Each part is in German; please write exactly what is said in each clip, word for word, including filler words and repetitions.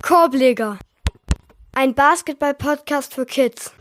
Korbleger, ein Basketball-Podcast für Kids.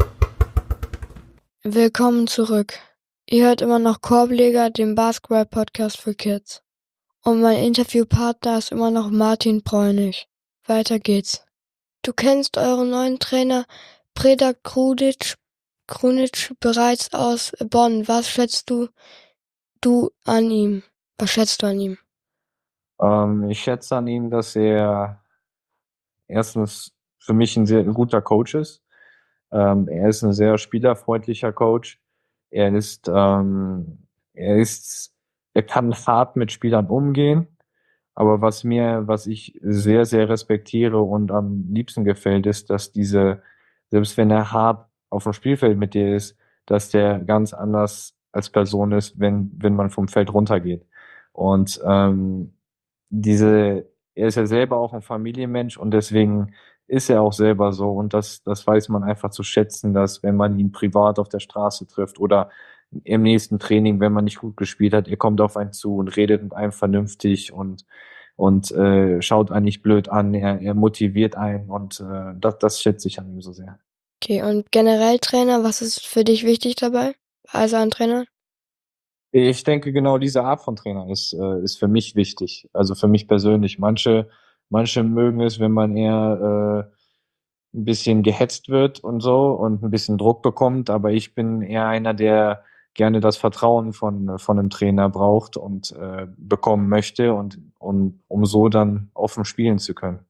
Willkommen zurück. Ihr hört immer noch Korbleger, den Basketball-Podcast für Kids. Und mein Interviewpartner ist immer noch Martin Bräunig. Weiter geht's. Du kennst euren neuen Trainer Predrag Krunic, Krunic bereits aus Bonn. Was schätzt du, du an ihm? Was schätzt du an ihm? Ähm, ich schätze an ihm, dass er erstens für mich ein sehr guter Coach ist. Ähm, er ist ein sehr spielerfreundlicher Coach. Er ist, ähm, er ist, er kann hart mit Spielern umgehen. Aber was mir, was ich sehr, sehr respektiere und am liebsten gefällt, ist, dass diese, selbst wenn er hart auf dem Spielfeld mit dir ist, dass der ganz anders als Person ist, wenn, wenn man vom Feld runtergeht. Und ähm, diese, er ist ja selber auch ein Familienmensch und deswegen ist er auch selber so. Und das, das weiß man einfach zu schätzen, dass wenn man ihn privat auf der Straße trifft oder im nächsten Training, wenn man nicht gut gespielt hat, er kommt auf einen zu und redet mit einem vernünftig und und äh, schaut einen nicht blöd an, er, er motiviert einen und äh, das, das schätze ich an ihm so sehr. Okay, und generell Trainer, was ist für dich wichtig dabei? Also ein Trainer? Ich denke, genau diese Art von Trainer ist, äh, ist für mich wichtig, also für mich persönlich. Manche, manche mögen es, wenn man eher äh, ein bisschen gehetzt wird und so und ein bisschen Druck bekommt, aber ich bin eher einer, der gerne das Vertrauen von, von einem Trainer braucht und äh, bekommen möchte und um, um so dann offen spielen zu können.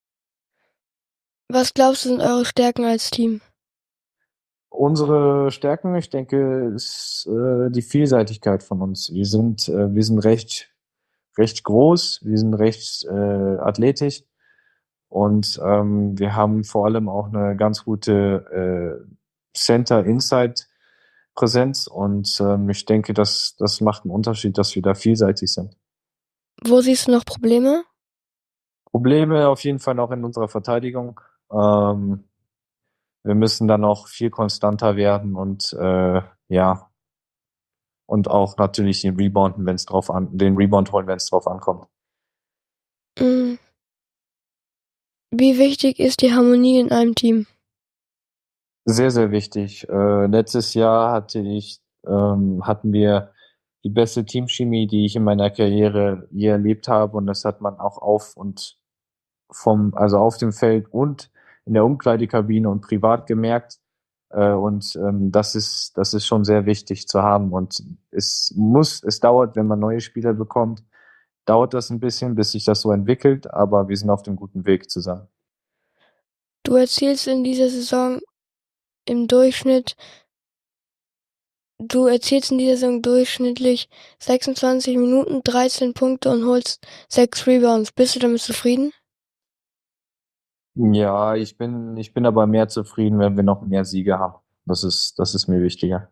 Was glaubst du, sind eure Stärken als Team? Unsere Stärken, ich denke, ist äh, die Vielseitigkeit von uns. Wir sind, äh, wir sind recht, recht groß, wir sind recht äh, athletisch und ähm, wir haben vor allem auch eine ganz gute äh, Center-Inside-Präsenz und ähm, ich denke, das, das macht einen Unterschied, dass wir da vielseitig sind. Wo siehst du noch Probleme? Probleme auf jeden Fall auch in unserer Verteidigung. Ähm, wir müssen dann noch viel konstanter werden und äh, ja, und auch natürlich den Rebounden, wenn es drauf an, den Rebound holen, wenn es drauf ankommt. Mm. Wie wichtig ist die Harmonie in einem Team? Sehr, sehr wichtig. Äh, letztes Jahr hatte ich, ähm, hatten wir die beste Teamchemie, die ich in meiner Karriere je erlebt habe, und das hat man auch auf und vom, also auf dem Feld und in der Umkleidekabine und privat gemerkt. Äh, und ähm, das ist, das ist schon sehr wichtig zu haben. Und es muss, es dauert, wenn man neue Spieler bekommt, dauert das ein bisschen, bis sich das so entwickelt, aber wir sind auf dem guten Weg zusammen. Du erzielst in dieser Saison im Durchschnitt, du erzielst in dieser Saison durchschnittlich sechsundzwanzig Minuten, dreizehn Punkte und holst sechs Rebounds. Bist du damit zufrieden? Ja, ich bin, ich bin aber mehr zufrieden, wenn wir noch mehr Siege haben. Das ist, das ist mir wichtiger.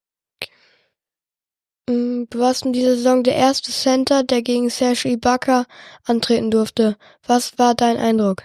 Mm, Du warst in dieser Saison der erste Center, der gegen Serge Ibaka antreten durfte. Was war dein Eindruck?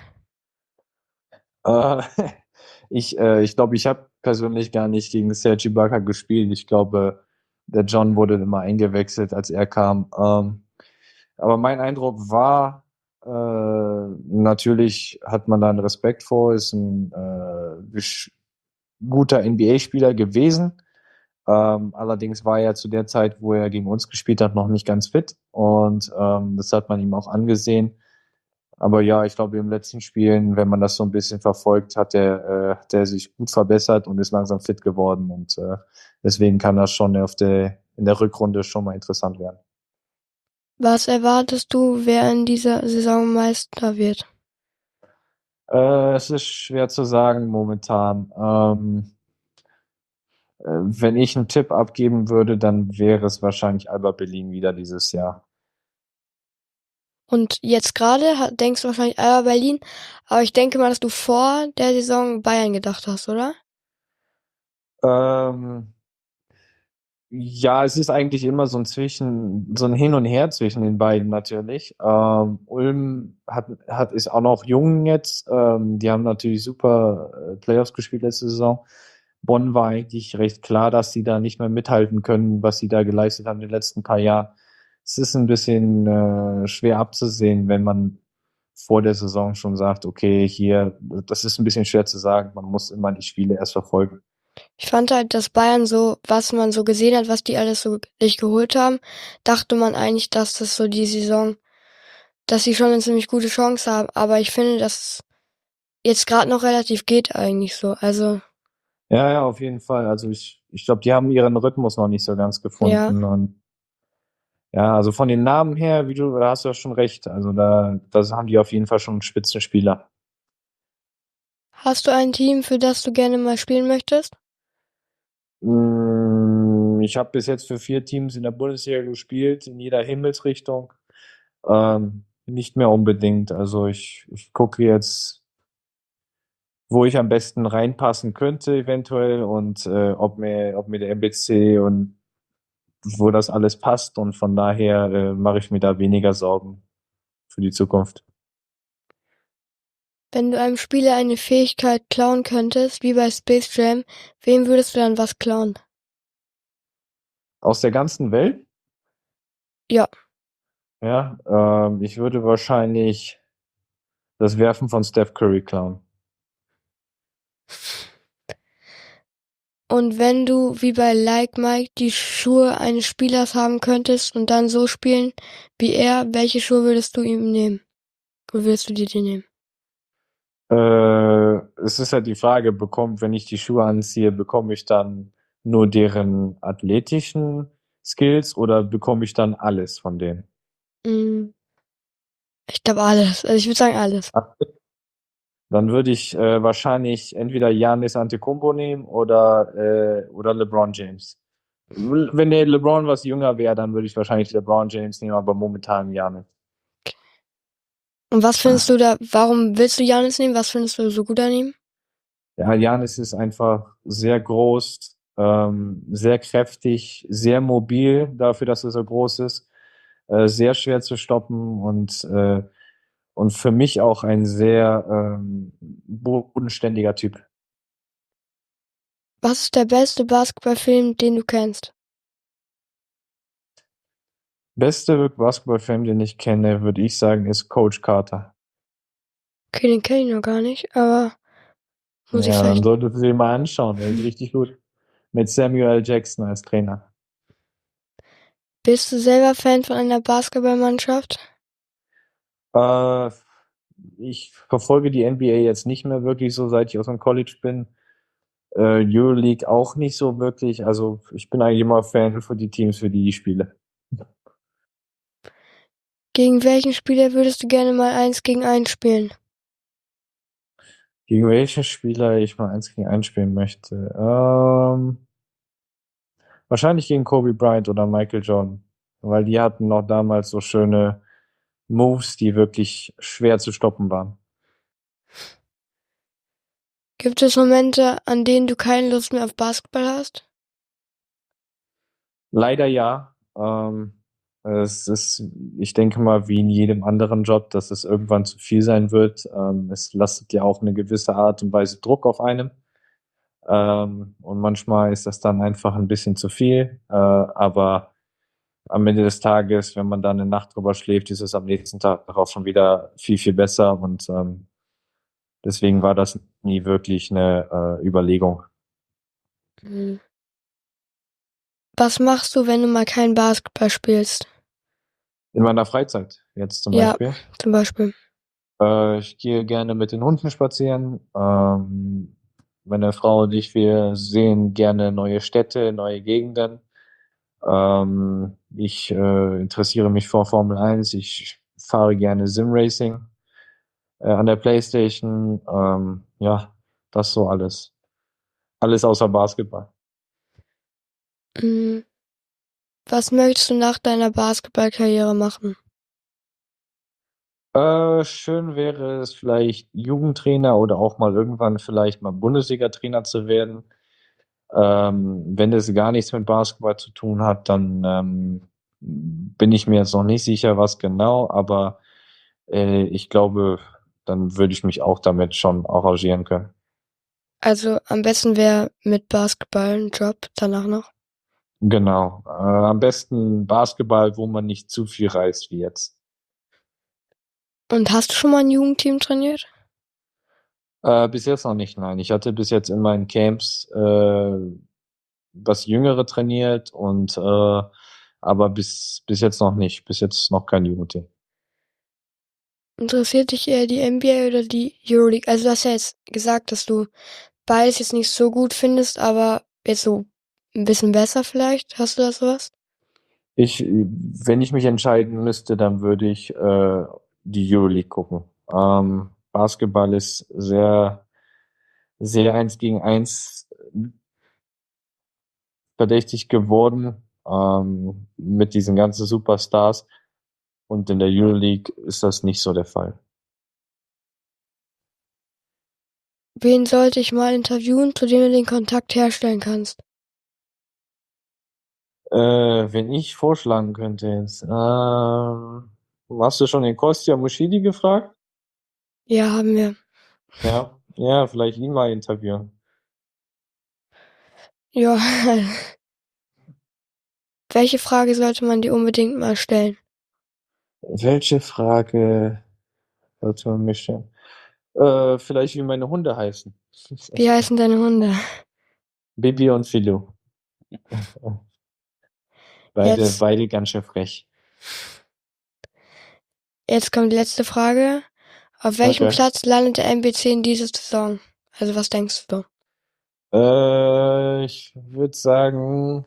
Äh, ich äh, ich glaube, ich habe persönlich gar nicht gegen Serge Ibaka gespielt. Ich glaube, der John wurde immer eingewechselt, als er kam. Ähm, aber mein Eindruck war, äh, natürlich hat man da einen Respekt vor, ist ein äh, gesch- guter N B A-Spieler gewesen. Ähm, allerdings war er zu der Zeit, wo er gegen uns gespielt hat, noch nicht ganz fit. Und ähm, das hat man ihm auch angesehen. Aber ja, ich glaube, im letzten Spielen, wenn man das so ein bisschen verfolgt, hat er, äh, hat er sich gut verbessert und ist langsam fit geworden. Und äh, deswegen kann das schon auf der, in der Rückrunde schon mal interessant werden. Was erwartest du, wer in dieser Saison Meister wird? Äh, es ist schwer zu sagen momentan. Ähm, äh, wenn ich einen Tipp abgeben würde, dann wäre es wahrscheinlich Alba Berlin wieder dieses Jahr. Und jetzt gerade ha- denkst du wahrscheinlich Alba Berlin, aber ich denke mal, dass du vor der Saison Bayern gedacht hast, oder? Ähm, Ja, es ist eigentlich immer so ein Zwischen, so ein Hin und Her zwischen den beiden natürlich. Ähm, Ulm hat, hat, ist auch noch jung jetzt. Ähm, die haben natürlich super äh, Playoffs gespielt letzte Saison. Bonn war eigentlich recht klar, dass sie da nicht mehr mithalten können, was sie da geleistet haben in den letzten paar Jahren. Es ist ein bisschen äh, schwer abzusehen, wenn man vor der Saison schon sagt, okay, hier, das ist ein bisschen schwer zu sagen, man muss immer die Spiele erst verfolgen. Ich fand halt, dass Bayern so, was man so gesehen hat, was die alles so sich geholt haben, dachte man eigentlich, dass das so die Saison, dass sie schon eine ziemlich gute Chance haben. Aber ich finde, dass es jetzt gerade noch relativ geht eigentlich so. Also, Ja, ja, auf jeden Fall. Also ich, ich glaube, die haben ihren Rhythmus noch nicht so ganz gefunden. Und ja, also von den Namen her, wie du, da hast du ja schon recht. Also da, das haben die auf jeden Fall schon einen Spitzenspieler. hast du ein Team, für das du gerne mal spielen möchtest? Mm, Ich habe bis jetzt für vier Teams in der Bundesliga gespielt, in jeder Himmelsrichtung. Ähm, nicht mehr unbedingt. Also ich, ich gucke jetzt, wo ich am besten reinpassen könnte, eventuell, und äh, ob mir, ob mir der M B C und wo das alles passt. Und von daher äh, mache ich mir da weniger Sorgen für die Zukunft. Wenn du einem Spieler eine Fähigkeit klauen könntest, wie bei Space Jam, wem würdest du dann was klauen? Aus der ganzen Welt? Ja. Ja, ähm, ich würde wahrscheinlich das Werfen von Steph Curry klauen. Und wenn du, wie bei Like Mike, die Schuhe eines Spielers haben könntest und dann so spielen wie er, welche Schuhe würdest du ihm nehmen? Oder würdest du dir die nehmen? Äh, es ist halt die Frage, bekommt, wenn ich die Schuhe anziehe, bekomme ich dann nur deren athletischen Skills oder bekomme ich dann alles von denen? Mm, ich glaube alles. Also ich würde sagen alles. Dann würde ich äh, wahrscheinlich entweder Giannis Antetokounmpo nehmen oder, äh, oder LeBron James. Wenn der LeBron was jünger wäre, dann würde ich wahrscheinlich LeBron James nehmen, aber momentan Giannis. Und was findest du da, warum willst du Janis nehmen? Was findest du so gut an ihm? Ja, Giannis ist einfach sehr groß, ähm, sehr kräftig, sehr mobil dafür, dass er so groß ist, äh, sehr schwer zu stoppen und, äh, und für mich auch ein sehr ähm, bodenständiger Typ. Was ist der beste Basketballfilm, den du kennst? Beste Basketballfilm, den ich kenne, würde ich sagen, ist Coach Carter. Okay, den kenne ich noch gar nicht, aber muss ich Ja, dann vielleicht. solltest du dir mal anschauen, der ist richtig gut. Mit Samuel L. Jackson als Trainer. Bist du selber Fan von einer Basketballmannschaft? Äh, Ich verfolge die N B A jetzt nicht mehr wirklich so, seit ich aus dem College bin. Äh, Euroleague auch nicht so wirklich. Also ich bin eigentlich immer Fan für die Teams, für die ich spiele. Gegen welchen Spieler würdest du gerne mal eins gegen eins spielen? Gegen welche Spieler ich mal eins gegen eins spielen möchte? Ähm, wahrscheinlich gegen Kobe Bryant oder Michael Jordan. Weil die hatten noch damals so schöne Moves, die wirklich schwer zu stoppen waren. Gibt es Momente, an denen du keine Lust mehr auf Basketball hast? Leider ja. Ähm, es ist, ich denke mal, wie in jedem anderen Job, dass es irgendwann zu viel sein wird. Ähm, es lastet ja auch eine gewisse Art und Weise Druck auf einem. Ähm, und manchmal ist das dann einfach ein bisschen zu viel. Äh, aber am Ende des Tages, wenn man dann eine Nacht drüber schläft, ist es am nächsten Tag auch schon wieder viel, viel besser. Und ähm, deswegen war das nie wirklich eine äh, Überlegung. Mhm. Was machst du, wenn du mal kein Basketball spielst? In meiner Freizeit jetzt zum Ja, Beispiel. zum Beispiel. Äh, ich gehe gerne mit den Hunden spazieren. Ähm, meine Frau und ich, wir sehen gerne neue Städte, neue Gegenden. Ähm, ich äh, interessiere mich für Formel eins. Ich fahre gerne Sim-Racing äh, an der PlayStation. Ähm, ja, das so alles. Alles außer Basketball. Mhm. Was möchtest du nach deiner Basketballkarriere machen? Äh, schön wäre es vielleicht Jugendtrainer oder auch mal irgendwann vielleicht mal Bundesliga-Trainer zu werden. Ähm, wenn das gar nichts mit Basketball zu tun hat, dann ähm, bin ich mir jetzt noch nicht sicher, was genau, aber äh, ich glaube, dann würde ich mich auch damit schon arrangieren können. Also am besten wäre mit Basketball ein Job danach noch. Genau. Äh, am besten Basketball, wo man nicht zu viel reist wie jetzt. Und hast du schon mal ein Jugendteam trainiert? Äh, bis jetzt noch nicht, nein. Ich hatte bis jetzt in meinen Camps äh, was Jüngere trainiert und äh, aber bis bis jetzt noch nicht. Bis jetzt noch kein Jugendteam. Interessiert dich eher die N B A oder die Euroleague? Also du hast ja jetzt gesagt, dass du beides jetzt nicht so gut findest, aber jetzt so ein bisschen besser vielleicht. Hast du da sowas? Ich, wenn ich mich entscheiden müsste, dann würde ich äh, die Euroleague gucken. Ähm, Basketball ist sehr, sehr eins gegen eins verdächtig geworden, ähm, mit diesen ganzen Superstars. Und in der Euroleague ist das nicht so der Fall. Wen sollte ich mal interviewen, zu dem du den Kontakt herstellen kannst? Äh, wenn ich vorschlagen könnte jetzt, äh, hast du schon den Kostja Mushidi gefragt? Ja, haben wir. Ja, ja, vielleicht ihn mal interviewen. Ja. Welche Frage sollte man dir unbedingt mal stellen? Welche Frage sollte man mich stellen? Äh, vielleicht wie meine Hunde heißen. Wie heißen deine Hunde? Bibi und Philo. Beide, Jetzt, beide ganz schön frech. jetzt kommt die letzte Frage. Auf welchem Okay. Platz landet der N B C in dieser Saison? Also was denkst du? Äh, ich würde sagen,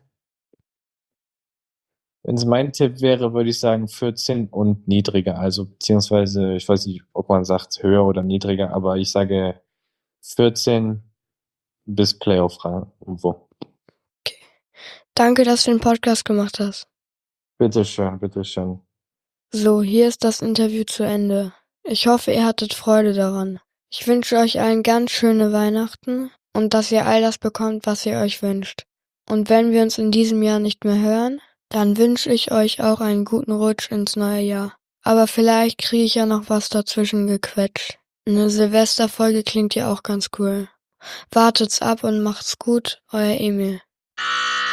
wenn es mein Tipp wäre, würde ich sagen vierzehn und niedriger. Also beziehungsweise, ich weiß nicht, ob man sagt höher oder niedriger, aber ich sage vierzehn bis Playoff-Rang irgendwo. Okay. Danke, dass du den Podcast gemacht hast. Bitteschön, bitteschön. So, hier ist das Interview zu Ende. Ich hoffe, ihr hattet Freude daran. Ich wünsche euch allen ganz schöne Weihnachten und dass ihr all das bekommt, was ihr euch wünscht. Und wenn wir uns in diesem Jahr nicht mehr hören, dann wünsche ich euch auch einen guten Rutsch ins neue Jahr. Aber vielleicht kriege ich ja noch was dazwischen gequetscht. Eine Silvesterfolge klingt ja auch ganz cool. Wartet's ab und macht's gut, euer Emil.